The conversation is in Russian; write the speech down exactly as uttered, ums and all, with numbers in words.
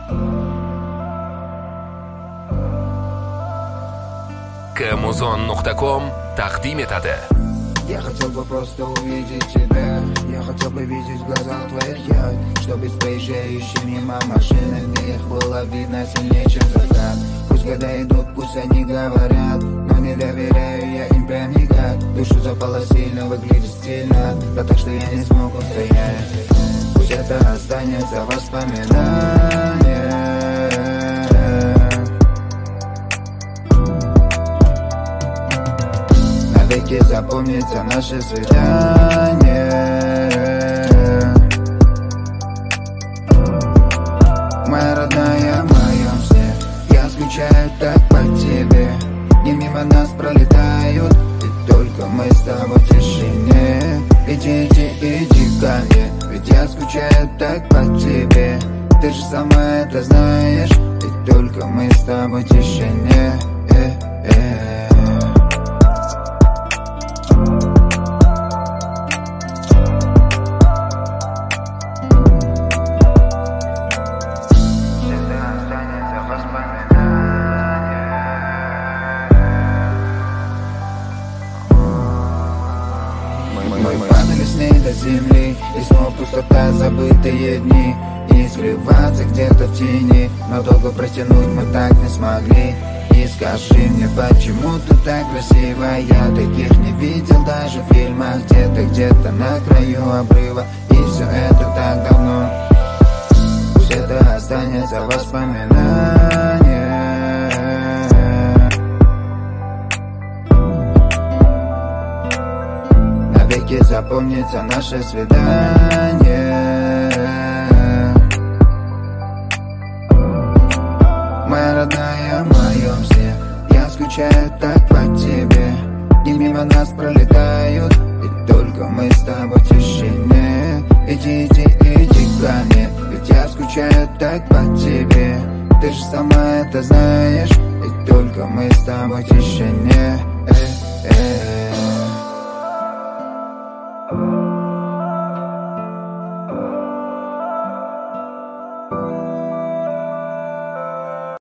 Kmuzon nuqta com taqdim etadi. Я хотел бы просто увидеть тебя. Я хотел бы видеть в глазах твоих я, что без проезжающих мимо машины их было видно сильнее, чем закат. Пусть года идут, пусть они говорят, но не доверяю я им прям никак. Душу запало сильно, выглядит стильно, да так что я не смог устоять. Пусть это останется воспоминание. Навеки запомнится наше свидание. Моя родная, в моем сне я скучаю так по тебе. Дни мимо нас пролетают, и только мы с тобой в тишине. Иди, иди, иди ко мне, ведь я скучаю так по тебе. Ты же сама это знаешь, и только мы с тобой в тишине. э, э. Мы падали с ней до земли, и снова пустота, забытые дни. И не скрываться где-то в тени, но долго протянуть мы так не смогли. И скажи мне, почему ты так красива? Я таких не видел даже в фильмах. Где-то, где-то на краю обрыва, и все это так давно. Пусть это останется воспоминание. Навеки запомнится наше свидание. Моя родная, в моем сне я скучаю так по тебе. Дни мимо нас пролетают, и только мы с тобой в тишине. Иди, иди, иди ко мне, ведь я скучаю так по тебе. Ты же сама это знаешь, и только мы с тобой в тишине. э, э.